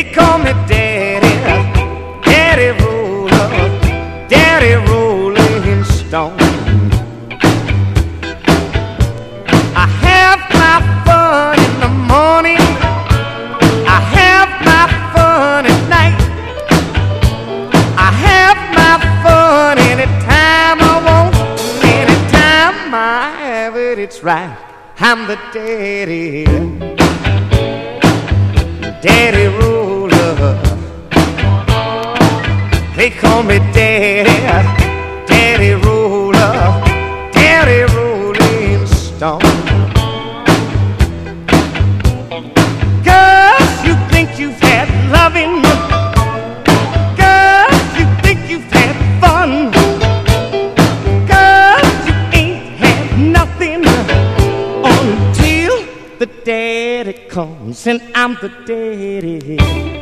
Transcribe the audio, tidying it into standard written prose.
call me Daddy, Daddy Roller, Daddy Rolling Stone. I have my fun in the morning, I have my fun at night, I have my fun anytime I want, anytime I have it, it's right. I'm the daddy, Daddy Roller. They call me Daddy, Daddy Roller, Daddy Rolling Stone. Girls, you think you've had loving, girls, you think you've had fun, girls, you ain't had nothing until the daddy comes, and I'm the daddy.